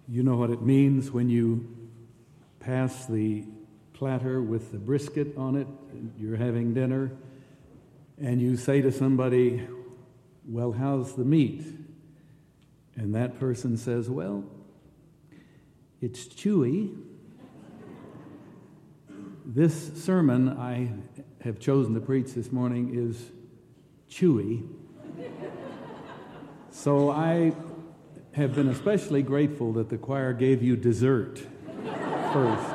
You know what it means when you pass the platter with the brisket on it, and you're having dinner, and you say to somebody, "Well, how's the meat?" And that person says, "Well, it's chewy." This sermon I have chosen to preach this morning is chewy. So I have been especially grateful that the choir gave you dessert first.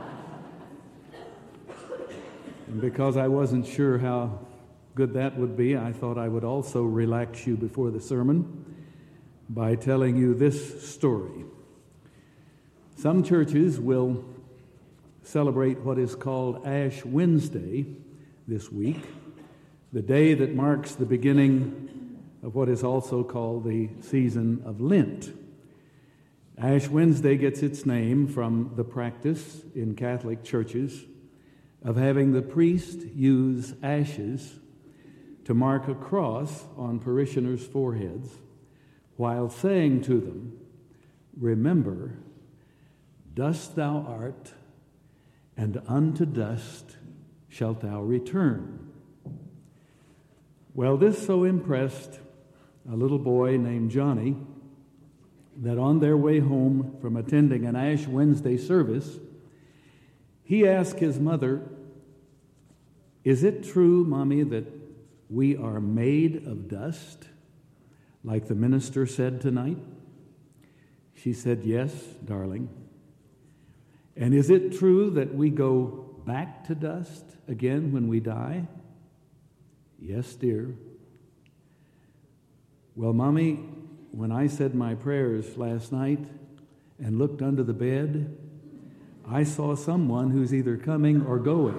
And because I wasn't sure how good that would be, I thought I would also relax you before the sermon by telling you this story. Some churches will celebrate what is called Ash Wednesday this week, the day that marks the beginning of what is also called the season of Lent. Ash Wednesday gets its name from the practice in Catholic churches of having the priest use ashes to mark a cross on parishioners' foreheads while saying to them, "Remember, dust thou art, and unto dust shalt thou return." Well, this so impressed a little boy named Johnny that on their way home from attending an Ash Wednesday service, he asked his mother, "Is it true, Mommy, that we are made of dust, like the minister said tonight?" She said, "Yes, darling." "And is it true that we go back to dust again when we die?" "Yes, dear." "Well, Mommy, when I said my prayers last night and looked under the bed, I saw someone who's either coming or going."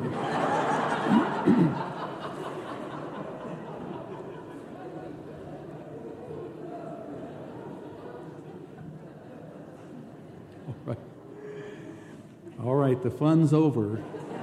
All right, the fun's over.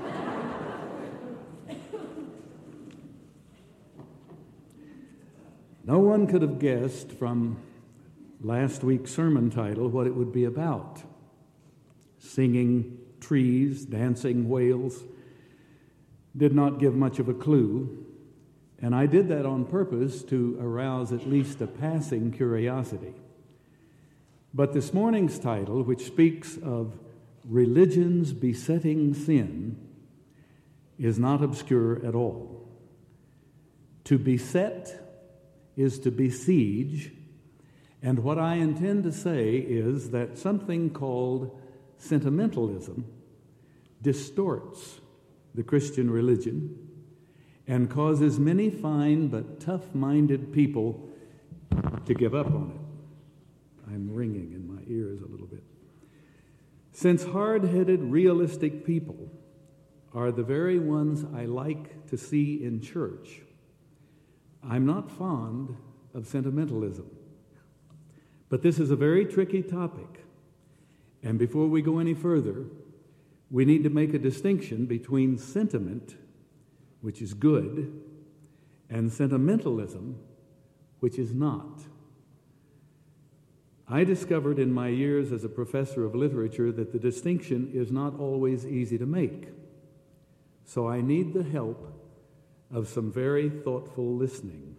No one could have guessed from last week's sermon title what it would be about. Singing trees, dancing whales, did not give much of a clue, and I did that on purpose to arouse at least a passing curiosity. But this morning's title, which speaks of religion's besetting sin, is not obscure at all. To beset is to besiege, and what I intend to say is that something called sentimentalism distorts the Christian religion and causes many fine but tough-minded people to give up on it. I'm ringing in my ears a little bit. Since hard-headed, realistic people are the very ones I like to see in church, I'm not fond of sentimentalism. But this is a very tricky topic, and before we go any further, we need to make a distinction between sentiment, which is good, and sentimentalism, which is not. I discovered in my years as a professor of literature that the distinction is not always easy to make. So I need the help of some very thoughtful listening.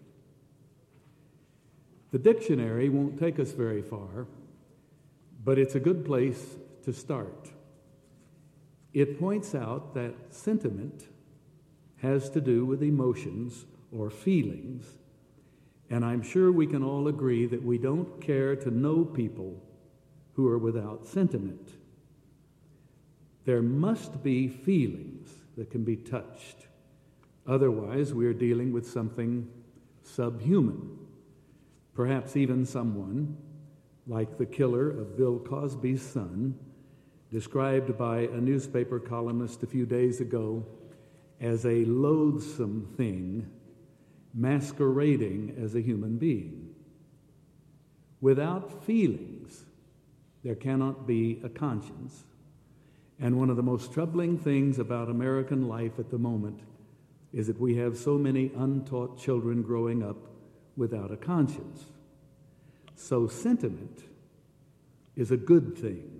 The dictionary won't take us very far, but it's a good place to start. It points out that sentiment has to do with emotions or feelings, and I'm sure we can all agree that we don't care to know people who are without sentiment. There must be feelings that can be touched. Otherwise, we're dealing with something subhuman. Perhaps even someone like the killer of Bill Cosby's son, described by a newspaper columnist a few days ago as a loathsome thing masquerading as a human being. Without feelings, there cannot be a conscience. And one of the most troubling things about American life at the moment is that we have so many untaught children growing up without a conscience. So sentiment is a good thing.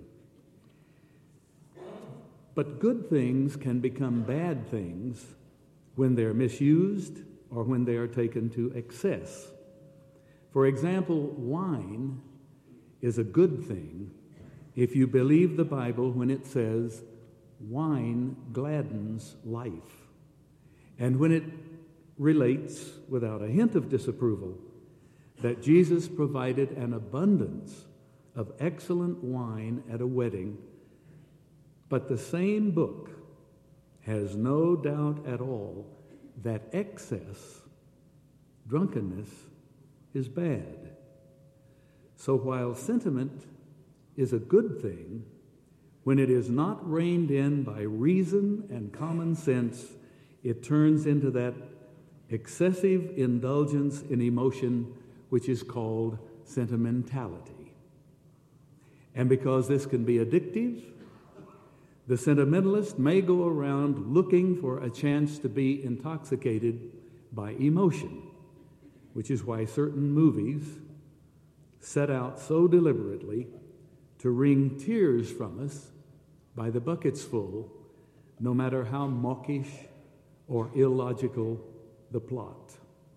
But good things can become bad things when they're misused or when they are taken to excess. For example, wine is a good thing if you believe the Bible when it says wine gladdens life, and when it relates, without a hint of disapproval, that Jesus provided an abundance of excellent wine at a wedding. But the same book has no doubt at all that excess, drunkenness, is bad. So while sentiment is a good thing, when it is not reined in by reason and common sense, it turns into that excessive indulgence in emotion which is called sentimentality. And because this can be addictive, the sentimentalist may go around looking for a chance to be intoxicated by emotion, which is why certain movies set out so deliberately to wring tears from us by the buckets full, no matter how mawkish or illogical the plot.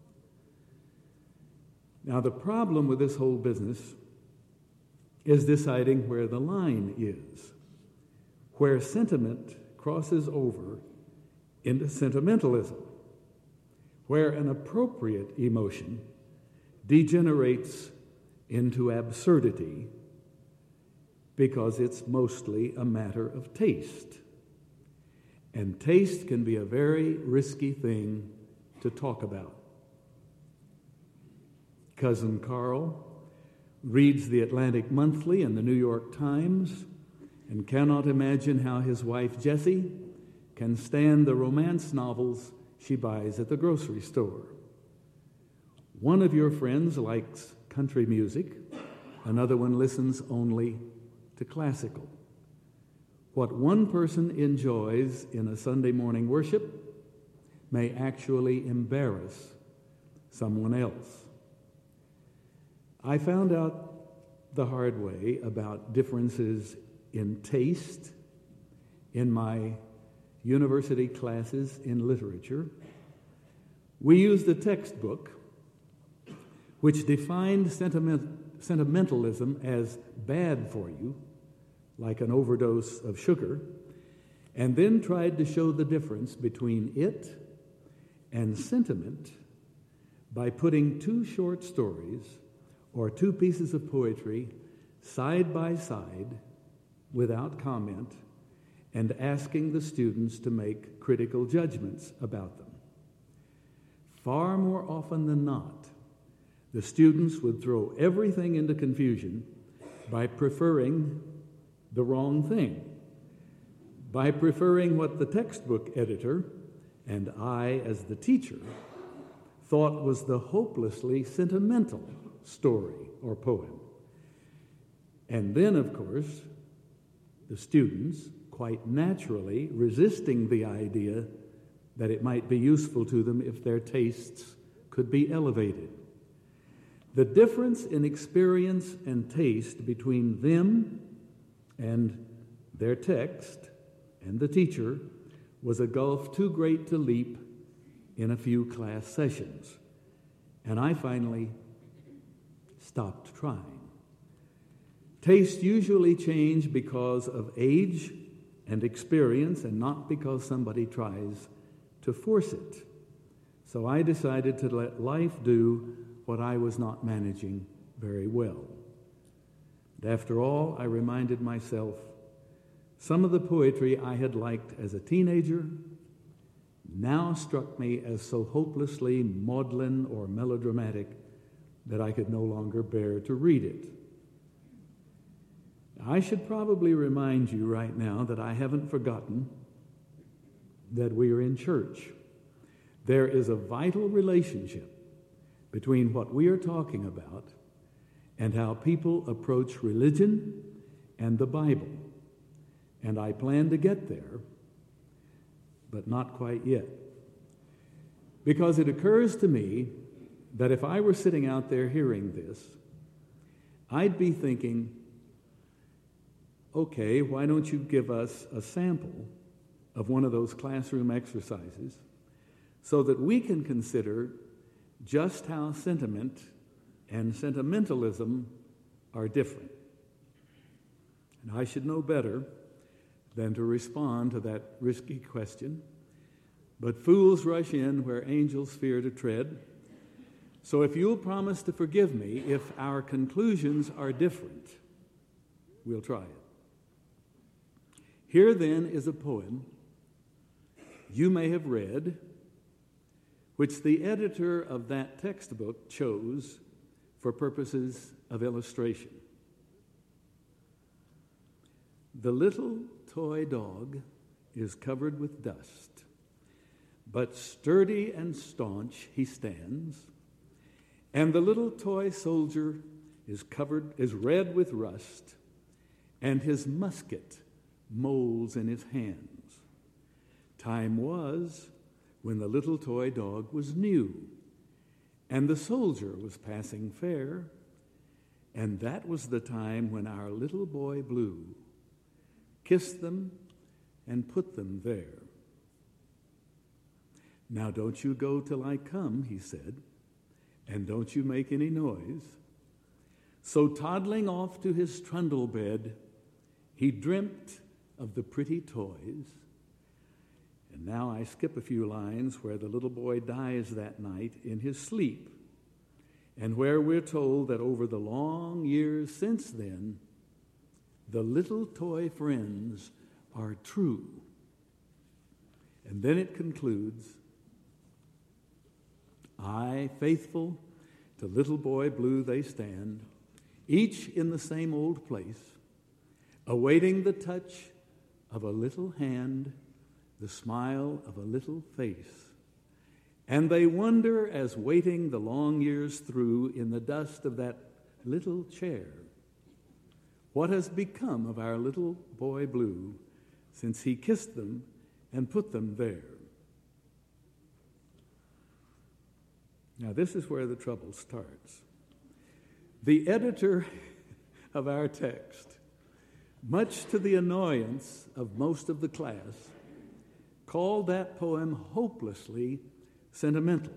Now, the problem with this whole business is deciding where the line is, where sentiment crosses over into sentimentalism, where an appropriate emotion degenerates into absurdity because it's mostly a matter of taste. And taste can be a very risky thing to talk about. Cousin Carl reads the Atlantic Monthly and the New York Times and cannot imagine how his wife Jessie can stand the romance novels she buys at the grocery store. One of your friends likes country music, another one listens only to classical. What one person enjoys in a Sunday morning worship may actually embarrass someone else. I found out the hard way about differences in taste in my university classes in literature. We used a textbook which defined sentimentalism as bad for you, like an overdose of sugar, and then tried to show the difference between it and sentiment by putting two short stories or two pieces of poetry side by side without comment and asking the students to make critical judgments about them. Far more often than not, the students would throw everything into confusion by preferring the wrong thing, by preferring what the textbook editor and I, as the teacher, thought was the hopelessly sentimental story or poem. And then, of course, the students, quite naturally resisting the idea that it might be useful to them if their tastes could be elevated. The difference in experience and taste between them and their text and the teacher was a gulf too great to leap in a few class sessions. And I finally stopped trying. Tastes usually change because of age and experience and not because somebody tries to force it. So I decided to let life do what I was not managing very well. And after all, I reminded myself, some of the poetry I had liked as a teenager now struck me as so hopelessly maudlin or melodramatic that I could no longer bear to read it. I should probably remind you right now that I haven't forgotten that we are in church. There is a vital relationship between what we are talking about and how people approach religion and the Bible. And I plan to get there, but not quite yet. Because it occurs to me that if I were sitting out there hearing this, I'd be thinking, okay, why don't you give us a sample of one of those classroom exercises so that we can consider just how sentiment and sentimentalism are different. And I should know better than to respond to that risky question, but fools rush in where angels fear to tread. So if you'll promise to forgive me if our conclusions are different, we'll try it. Here then is a poem you may have read, which the editor of that textbook chose for purposes of illustration. The little toy dog is covered with dust, but sturdy and staunch he stands, and the little toy soldier is red with rust, and his musket molds in his hands. Time was when the little toy dog was new, and the soldier was passing fair, and that was the time when our little boy blue kissed them and put them there. Now don't you go till I come, he said, and don't you make any noise. So toddling off to his trundle bed, he dreamt of the pretty toys. And now I skip a few lines where the little boy dies that night in his sleep, and where we're told that over the long years since then, the little toy friends are true. And then it concludes, aye, faithful to little boy blue they stand, each in the same old place, awaiting the touch of a little hand, the smile of a little face. And they wonder as waiting the long years through in the dust of that little chair, what has become of our little boy blue since he kissed them and put them there? Now, this is where the trouble starts. The editor of our text, much to the annoyance of most of the class, called that poem hopelessly sentimental,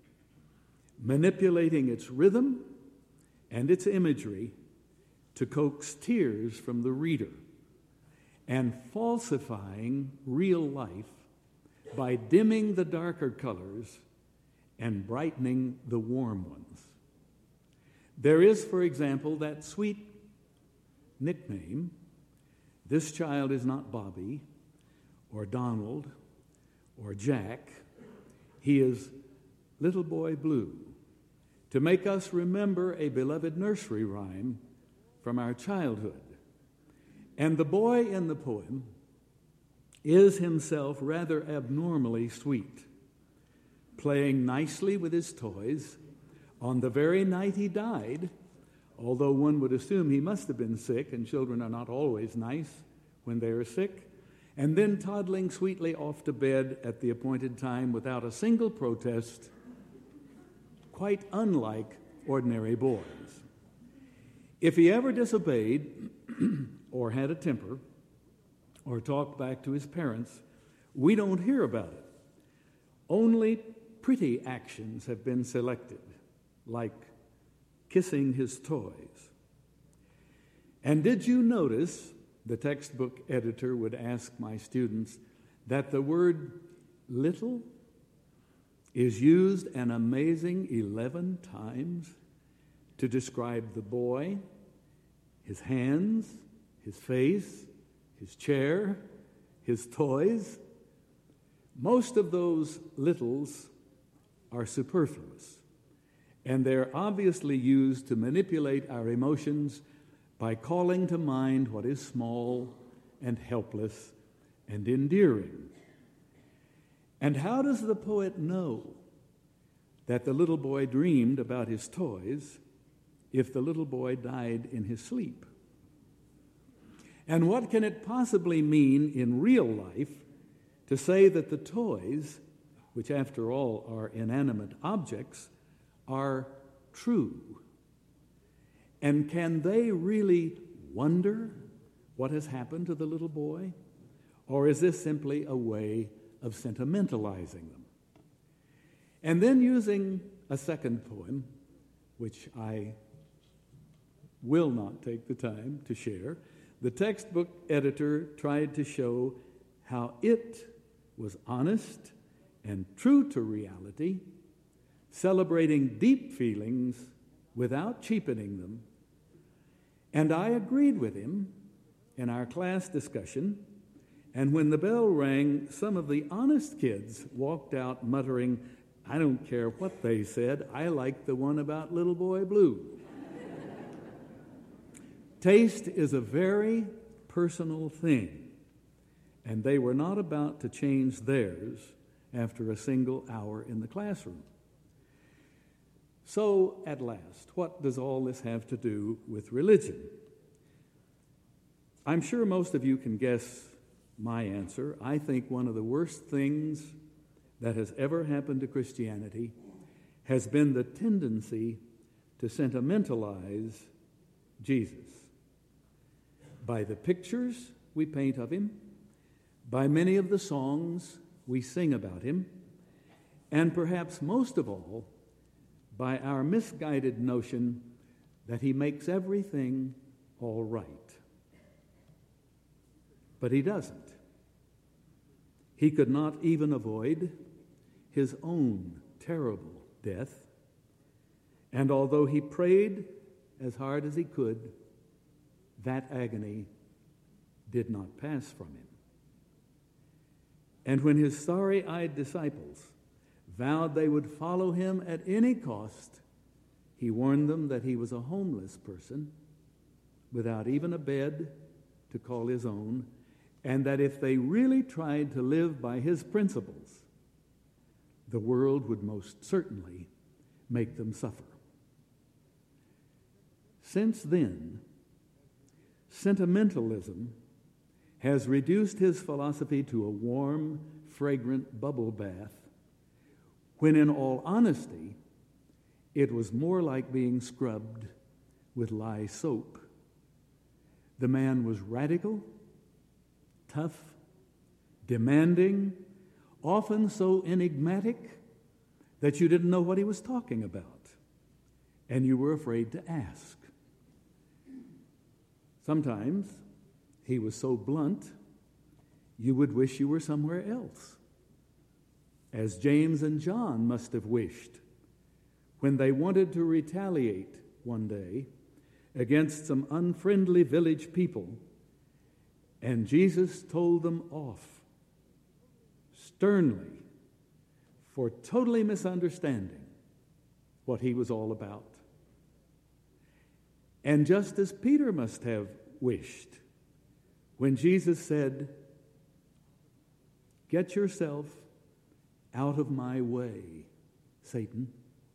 manipulating its rhythm and its imagery to coax tears from the reader, and falsifying real life by dimming the darker colors and brightening the warm ones. There is, for example, that sweet nickname, this child is not Bobby or Donald or Jack, he is Little Boy Blue, to make us remember a beloved nursery rhyme from our childhood. And the boy in the poem is himself rather abnormally sweet, playing nicely with his toys on the very night he died, although one would assume he must have been sick, and children are not always nice when they are sick, and then toddling sweetly off to bed at the appointed time without a single protest, quite unlike ordinary boys. If he ever disobeyed or had a temper or talked back to his parents, we don't hear about it. Only pretty actions have been selected, like kissing his toys. And did you notice, the textbook editor would ask my students, that the word little is used an amazing 11 times to describe the boy, his hands, his face, his chair, his toys? Most of those littles are superfluous, and they're obviously used to manipulate our emotions by calling to mind what is small and helpless and endearing. And how does the poet know that the little boy dreamed about his toys if the little boy died in his sleep? And what can it possibly mean in real life to say that the toys, which after all are inanimate objects, are true? And can they really wonder what has happened to the little boy? Or is this simply a way of sentimentalizing them? And then using a second poem, which I will not take the time to share, the textbook editor tried to show how it was honest and true to reality, celebrating deep feelings without cheapening them. And I agreed with him in our class discussion, and when the bell rang, some of the honest kids walked out muttering, "I don't care what they said, I like the one about Little Boy Blue." Taste is a very personal thing, and they were not about to change theirs after a single hour in the classroom. So, at last, what does all this have to do with religion? I'm sure most of you can guess my answer. I think one of the worst things that has ever happened to Christianity has been the tendency to sentimentalize Jesus. By the pictures we paint of him, by many of the songs we sing about him, and perhaps most of all, by our misguided notion that he makes everything all right. But he doesn't. He could not even avoid his own terrible death, and although he prayed as hard as he could, that agony did not pass from him. And when his sorry-eyed disciples vowed they would follow him at any cost, he warned them that he was a homeless person without even a bed to call his own, and that if they really tried to live by his principles, the world would most certainly make them suffer. Since then, sentimentalism has reduced his philosophy to a warm, fragrant bubble bath, when in all honesty, it was more like being scrubbed with lye soap. The man was radical, tough, demanding, often so enigmatic that you didn't know what he was talking about, and you were afraid to ask. Sometimes he was so blunt, you would wish you were somewhere else, as James and John must have wished when they wanted to retaliate one day against some unfriendly village people, and Jesus told them off sternly for totally misunderstanding what he was all about. And just as Peter must have wished when Jesus said, "Get yourself out of my way, Satan."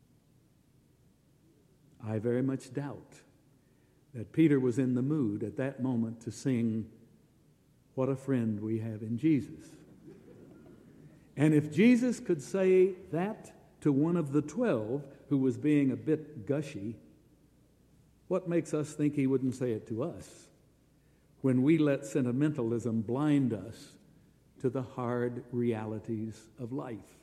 I very much doubt that Peter was in the mood at that moment to sing, "What a friend we have in Jesus." And if Jesus could say that to one of the 12 who was being a bit gushy, what makes us think he wouldn't say it to us when we let sentimentalism blind us to the hard realities of life?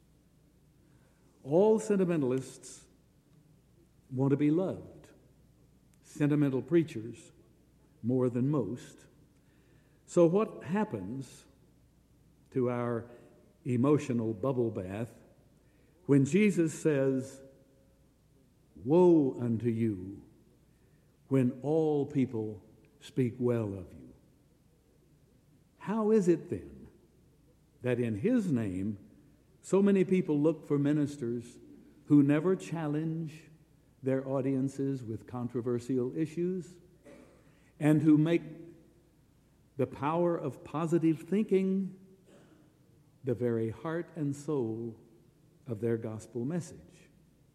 All sentimentalists want to be loved. Sentimental preachers more than most. So what happens to our emotional bubble bath when Jesus says, "Woe unto you when all people speak well of you"? How is it then that in his name so many people look for ministers who never challenge their audiences with controversial issues and who make the power of positive thinking the very heart and soul of their gospel message?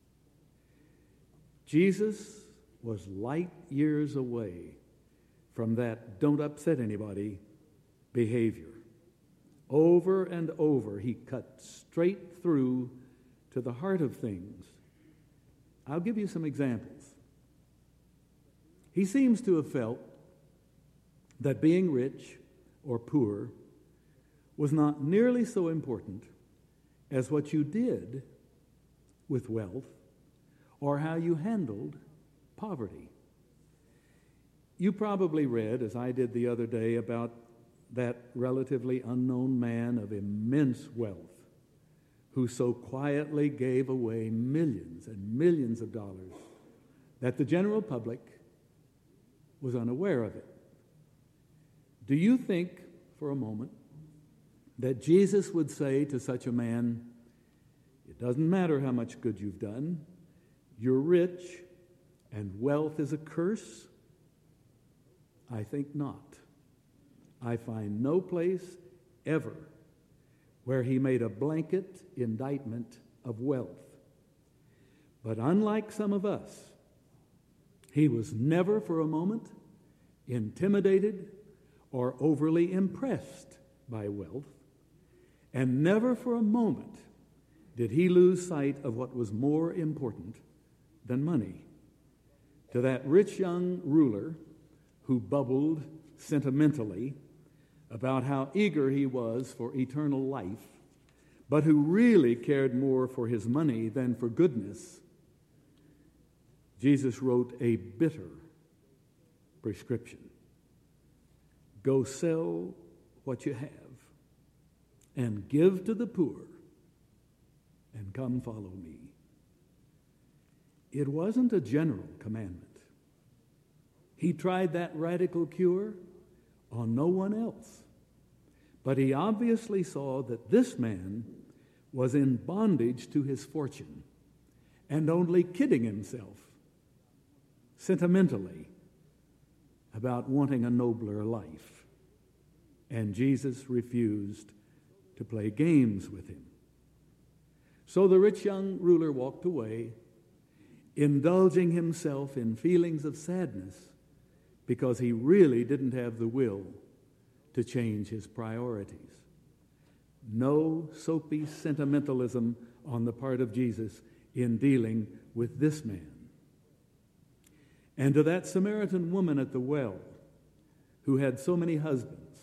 Jesus was light years away from that "don't upset anybody" behavior. Over and over, he cut straight through to the heart of things. I'll give you some examples. He seems to have felt that being rich or poor was not nearly so important as what you did with wealth or how you handled poverty. You probably read, as I did the other day, about that relatively unknown man of immense wealth who so quietly gave away millions and millions of dollars that the general public was unaware of it. Do you think for a moment that Jesus would say to such a man, "It doesn't matter how much good you've done, you're rich and wealth is a curse"? I think not. I find no place ever where he made a blanket indictment of wealth. But unlike some of us, he was never for a moment intimidated or overly impressed by wealth, and never for a moment did he lose sight of what was more important than money. To that rich young ruler who bubbled sentimentally about how eager he was for eternal life, but who really cared more for his money than for goodness, Jesus wrote a bitter prescription. Go sell what you have and give to the poor and come follow me. It wasn't a general commandment. He tried that radical cure on no one else. But he obviously saw that this man was in bondage to his fortune and only kidding himself sentimentally about wanting a nobler life. And Jesus refused to play games with him. So the rich young ruler walked away, indulging himself in feelings of sadness because he really didn't have the will to change his priorities. No soapy sentimentalism on the part of Jesus in dealing with this man. And to that Samaritan woman at the well who had so many husbands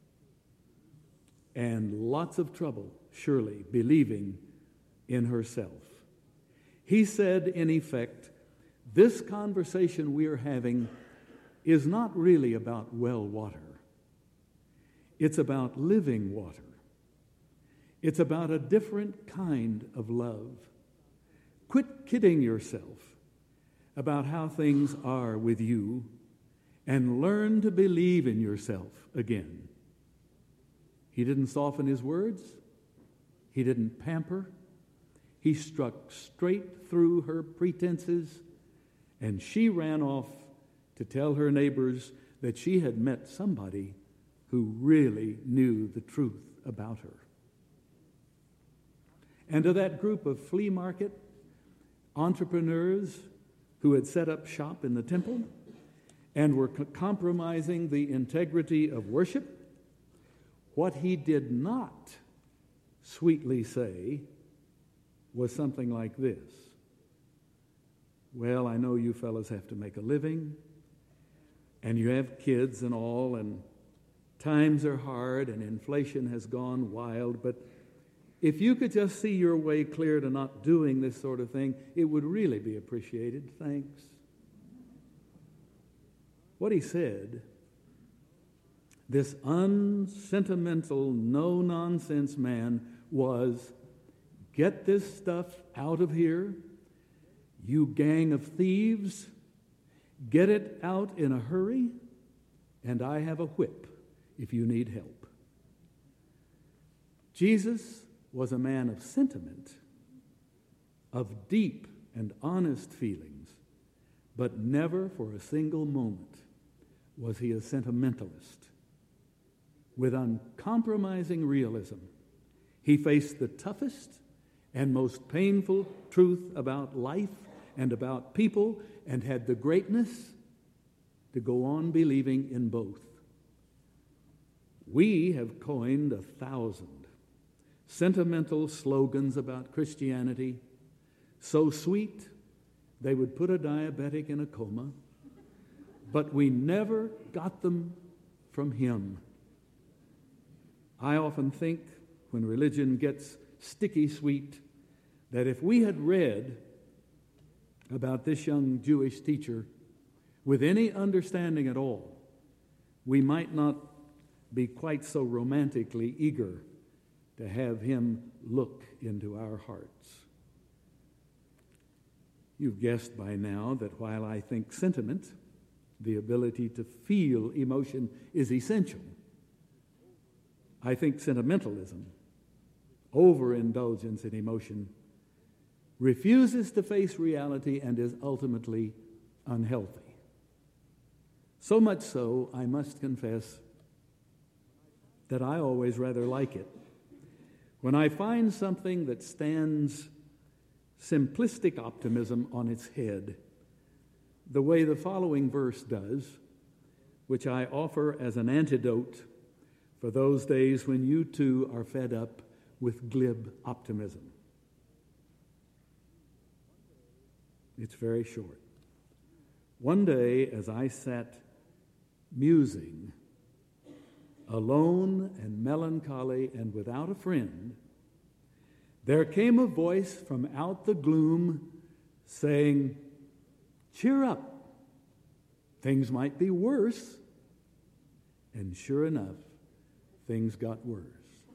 and lots of trouble, surely, believing in herself, he said, in effect, this conversation we are having is not really about well water. It's about living water. It's about a different kind of love. Quit kidding yourself about how things are with you and learn to believe in yourself again. He didn't soften his words. He didn't pamper. He struck straight through her pretenses, and she ran off to tell her neighbors that she had met somebody who really knew the truth about her. And to that group of flea market entrepreneurs who had set up shop in the temple and were compromising the integrity of worship, what he did not sweetly say was something like this: well, I know you fellas have to make a living, and you have kids and all, and times are hard, and inflation has gone wild, but if you could just see your way clear to not doing this sort of thing, it would really be appreciated. Thanks. What he said, this unsentimental, no-nonsense man, was, get this stuff out of here, you gang of thieves. Get it out in a hurry, and I have a whip if you need help. Jesus was a man of sentiment, of deep and honest feelings, but never for a single moment was he a sentimentalist. With uncompromising realism, he faced the toughest and most painful truth about life and about people, and had the greatness to go on believing in both. We have coined 1,000 sentimental slogans about Christianity, so sweet they would put a diabetic in a coma, but we never got them from Him. I often think, when religion gets sticky sweet, that if we had read about this young Jewish teacher with any understanding at all, we might not be quite so romantically eager to have him look into our hearts. You've guessed by now that while I think sentiment, the ability to feel emotion, is essential, I think sentimentalism, overindulgence in emotion, refuses to face reality and is ultimately unhealthy. So much so, I must confess that I always rather like it. When I find something that stands simplistic optimism on its head, the way the following verse does, which I offer as an antidote for those days when you too are fed up with glib optimism. It's very short. One day, as I sat musing, alone and melancholy and without a friend, there came a voice from out the gloom saying, "Cheer up, things might be worse." And sure enough, things got worse.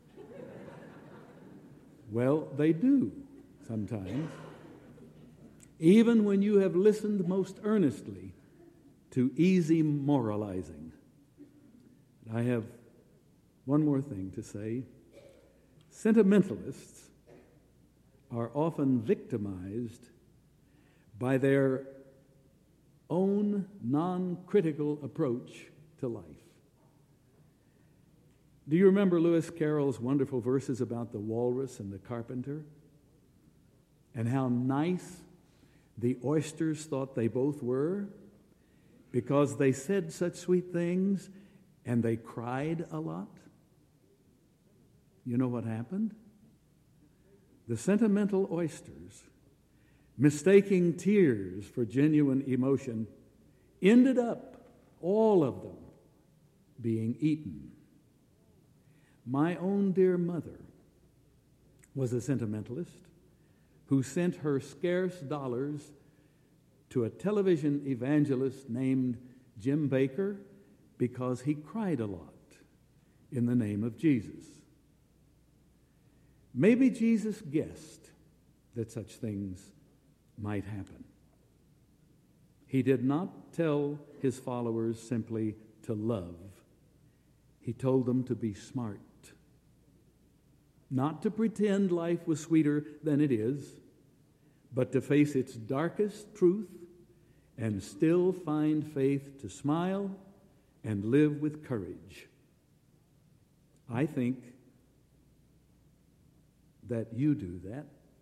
Well, they do sometimes. Even when you have listened most earnestly to easy moralizing. I have one more thing to say. Sentimentalists are often victimized by their own non-critical approach to life. Do you remember Lewis Carroll's wonderful verses about the walrus and the carpenter? And how nice the oysters thought they both were because they said such sweet things and they cried a lot? You know what happened? The sentimental oysters, mistaking tears for genuine emotion, ended up, all of them, being eaten. My own dear mother was a sentimentalist who sent her scarce dollars to a television evangelist named Jim Bakker because he cried a lot in the name of Jesus. Maybe Jesus guessed that such things might happen. He did not tell his followers simply to love. He told them to be smart. Not to pretend life was sweeter than it is, but to face its darkest truth and still find faith to smile and live with courage. I think that you do that.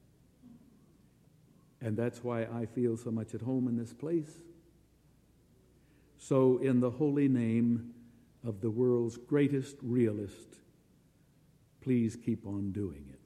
And that's why I feel so much at home in this place. So, in the holy name of the world's greatest realist, please keep on doing it.